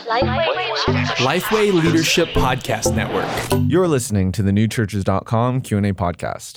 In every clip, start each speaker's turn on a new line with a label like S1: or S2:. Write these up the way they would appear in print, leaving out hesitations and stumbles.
S1: Lifeway Leadership Podcast Network.
S2: You're listening to the newchurches.com Q&A podcast.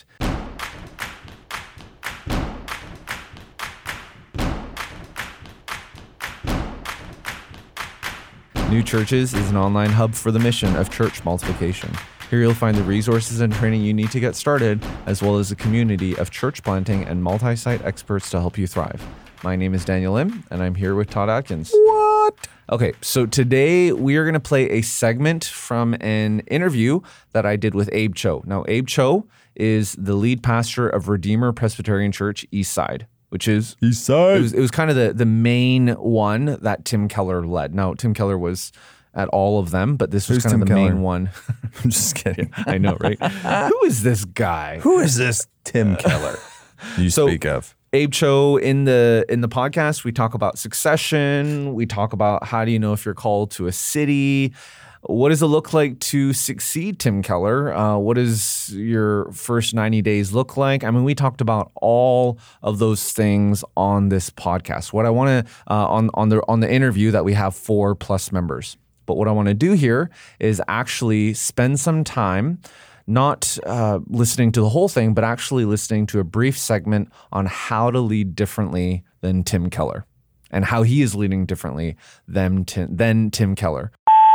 S2: New Churches is an online hub for the mission of church multiplication. Here you'll find the resources and training you need to get started, as well as a community of church planting and multi-site experts to help you thrive. My name is Daniel Lim, and I'm here with Todd Atkins. What? Okay, so today we are going to play a segment from an interview that I did with Abe Cho. Now, Abe Cho is the lead pastor of Redeemer Presbyterian Church Eastside, which is
S3: Eastside.
S2: It was kind of the main one that Tim Keller led. Now, Tim Keller was at all of them, but this was kind of the main one.
S3: I'm just kidding.
S2: I know, right? Who is this guy?
S3: Who is this Tim Keller you speak of?
S2: Abe Cho, in the podcast, we talk about succession. We talk about how do you know if you're called to a city. What does it look like to succeed, Tim Keller? What does your first 90 days look like? I mean, we talked about all of those things on this podcast. What I want to on the interview that we have 4+ members. But what I want to do here is actually spend some time not listening to the whole thing, but actually listening to a brief segment on how to lead differently than Tim Keller and how he is leading differently than Tim Keller.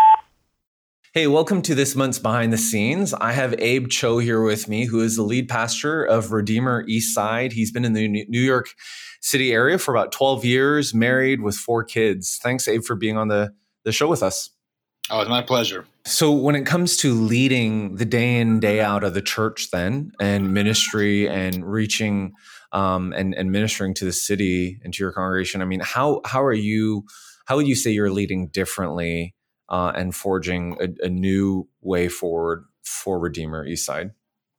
S2: Hey, welcome to this month's Behind the Scenes. I have Abe Cho here with me, who is the lead pastor of Redeemer Eastside. He's been in the New York City area for about 12 years, married with 4 kids. Thanks, Abe, for being on the show with us.
S4: Oh, it's my pleasure.
S2: So when it comes to leading the day in, day out of the church then, and ministry and reaching and ministering to the city and to your congregation, I mean, how would you say you're leading differently and forging a new way forward for Redeemer Eastside?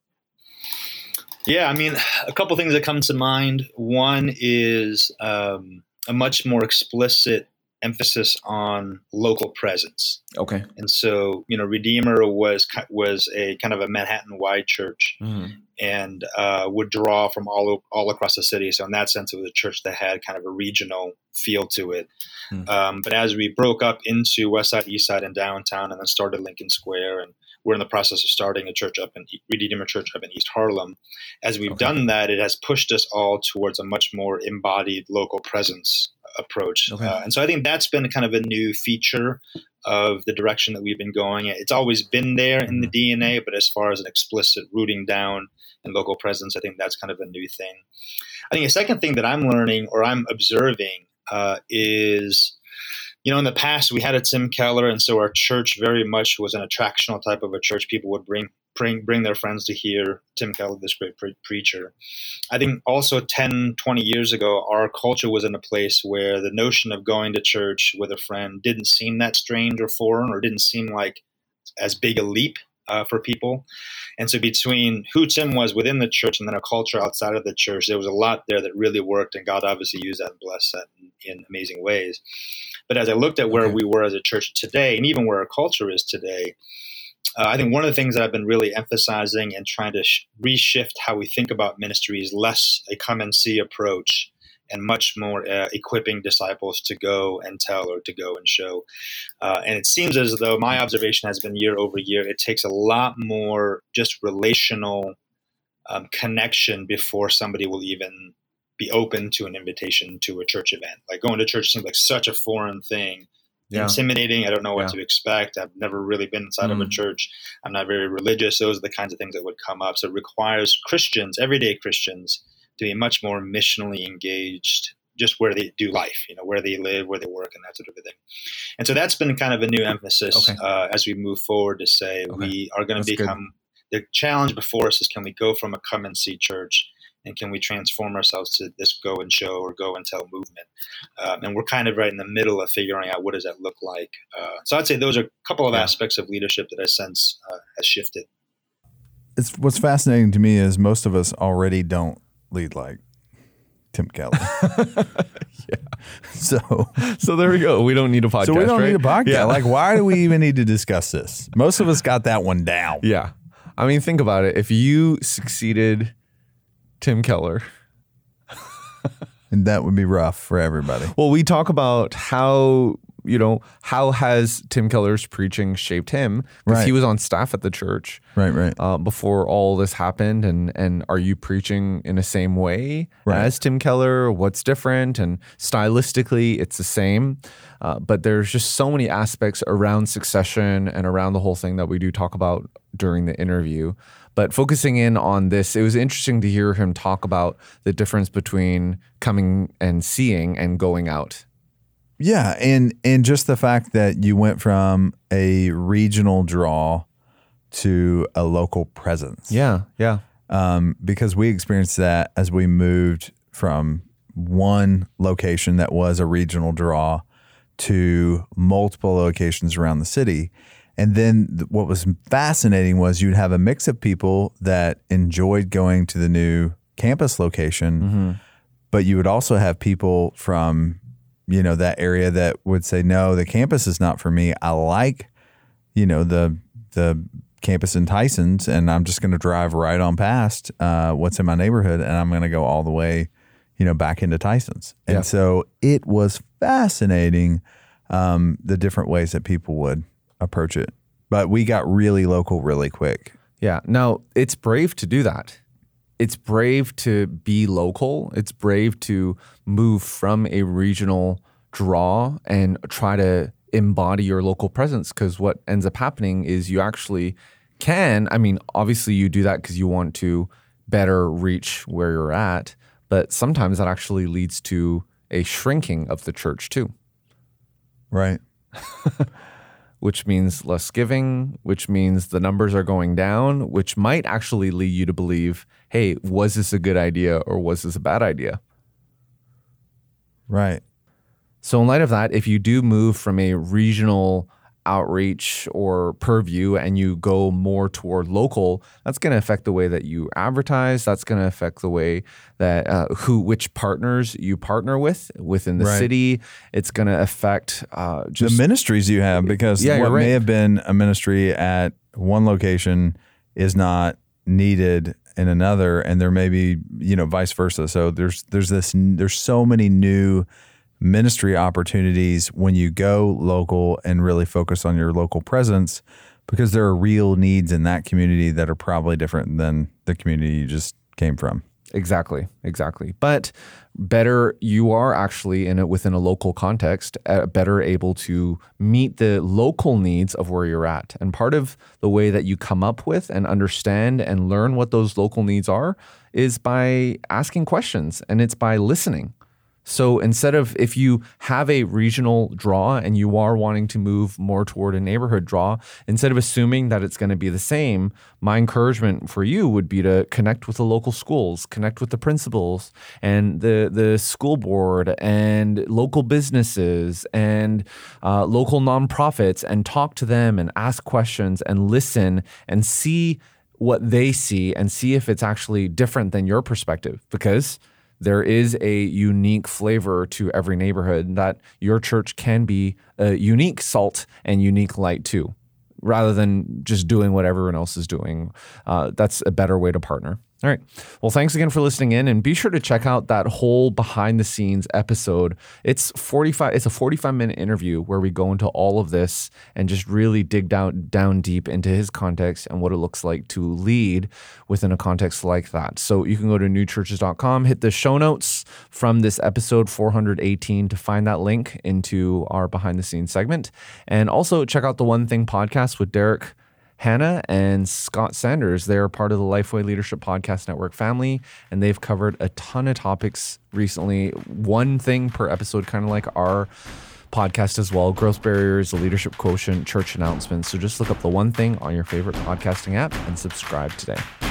S4: Yeah, I mean, a couple things that come to mind. One is a much more explicit emphasis on local presence.
S2: Okay.
S4: And so, Redeemer was a kind of a Manhattan-wide church, and would draw from all across the city. So in that sense, it was a church that had kind of a regional feel to it. But as we broke up into West Side, East Side, and downtown, and then started Lincoln Square, and we're in the process of starting a church Redeemer Church up in East Harlem. As we've done that, it has pushed us all towards a much more embodied local presence approach. And so I think that's been kind of a new feature of the direction that we've been going. It's always been there in the DNA, but as far as an explicit rooting down and local presence, I think that's kind of a new thing. I think a second thing that I'm learning or I'm observing is, in the past we had a Tim Keller, and so our church very much was an attractional type of a church. People would bring their friends to hear Tim Keller, this great preacher. I think also 10, 20 years ago, our culture was in a place where the notion of going to church with a friend didn't seem that strange or foreign, or didn't seem like as big a leap for people. And so between who Tim was within the church and then a culture outside of the church, there was a lot there that really worked, and God obviously used that and blessed that in amazing ways. But as I looked at where we were as a church today, and even where our culture is today, I think one of the things that I've been really emphasizing and trying to reshift how we think about ministry is less a come and see approach and much more equipping disciples to go and tell or to go and show. And it seems as though my observation has been year over year, it takes a lot more just relational connection before somebody will even be open to an invitation to a church event. Like going to church seems like such a foreign thing. Intimidating. I don't know what to expect. I've never really been inside of a church. I'm not very religious. Those are the kinds of things that would come up. So it requires Christians, everyday Christians, to be much more missionally engaged just where they do life, where they live, where they work, and that sort of a thing. And so that's been kind of a new emphasis as we move forward to say we are going to become the challenge before us is, can we go from a come and see church, and can we transform ourselves to this go and show or go and tell movement? And we're kind of right in the middle of figuring out what does that look like. So I'd say those are a couple of aspects of leadership that I sense has shifted.
S3: What's fascinating to me is most of us already don't lead like Tim Keller.
S2: So there we go. We don't need a podcast.
S3: So we don't need a podcast.
S2: Yeah.
S3: Like, why do we even need to discuss this? Most of us got that one down.
S2: Yeah. I mean, think about it. If you succeeded Tim Keller,
S3: and that would be rough for everybody.
S2: Well, we talk about how how has Tim Keller's preaching shaped him? Because
S3: Right.
S2: he was on staff at the church
S3: Right.
S2: before all this happened. And are you preaching in the same way
S3: Right.
S2: as Tim Keller? What's different? And stylistically, it's the same. But there's just so many aspects around succession and around the whole thing that we do talk about during the interview. But focusing in on this, it was interesting to hear him talk about the difference between coming and seeing and going out.
S3: Yeah, and just the fact that you went from a regional draw to a local presence.
S2: Yeah.
S3: Because we experienced that as we moved from one location that was a regional draw to multiple locations around the city. And then what was fascinating was you'd have a mix of people that enjoyed going to the new campus location, but you would also have people from, that area that would say, no, the campus is not for me. I like, the campus in Tysons, and I'm just going to drive right on past what's in my neighborhood, and I'm going to go all the way, back into Tysons. And so it was fascinating, the different ways that people would approach it. But we got really local really quick.
S2: Yeah. Now, it's brave to do that. It's brave to be local. It's brave to move from a regional draw and try to embody your local presence, because what ends up happening is you actually can, obviously you do that because you want to better reach where you're at, but sometimes that actually leads to a shrinking of the church too.
S3: Right.
S2: Which means less giving, which means the numbers are going down, which might actually lead you to believe, hey, was this a good idea or was this a bad idea?
S3: Right.
S2: So in light of that, if you do move from a regional outreach or purview and you go more toward local, that's going to affect the way that you advertise. That's going to affect the way that which partners you partner within the city. It's going to affect just
S3: the ministries you have, because what may have been a ministry at one location is not needed in another, and there may be vice versa. So there's so many new ministry opportunities when you go local and really focus on your local presence, because there are real needs in that community that are probably different than the community you just came from.
S2: Exactly. But better you are actually within a local context, better able to meet the local needs of where you're at. And part of the way that you come up with and understand and learn what those local needs are is by asking questions, and it's by listening. So instead of, if you have a regional draw and you are wanting to move more toward a neighborhood draw, instead of assuming that it's going to be the same, my encouragement for you would be to connect with the local schools, connect with the principals and the school board and local businesses and local nonprofits, and talk to them and ask questions and listen and see what they see and see if it's actually different than your perspective, because there is a unique flavor to every neighborhood that your church can be a unique salt and unique light to, rather than just doing what everyone else is doing. That's a better way to partner. All right. Well, thanks again for listening in, and be sure to check out that whole behind the scenes episode. It's a 45-minute interview where we go into all of this and just really dig down deep into his context and what it looks like to lead within a context like that. So you can go to newchurches.com, hit the show notes from this episode 418 to find that link into our behind the scenes segment. And also check out the One Thing podcast with Derek Hanna and Scott Sanders. They're part of the Lifeway Leadership Podcast Network family, and they've covered a ton of topics recently. One thing per episode, kind of like our podcast as well: growth barriers, the leadership quotient, church announcements. So just look up The One Thing on your favorite podcasting app and subscribe today.